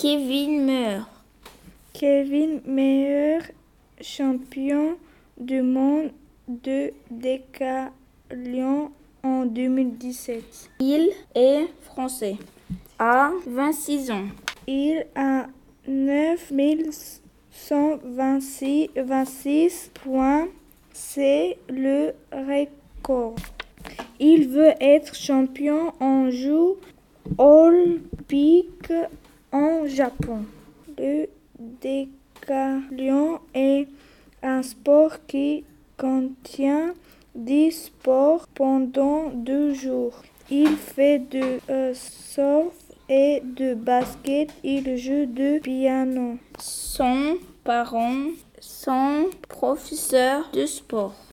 Kevin Muir. Kevin Muir, champion du monde de décathlon en 2017. Il est français, a 26 ans. Il a 9126 points. C'est le record. Il veut être champion en Jeux olympiques en Japon. Le décathlon est un sport qui contient 10 sports pendant 2 jours. Il fait de surf et de basket. Il joue du piano. Son parents sont professeurs de sport.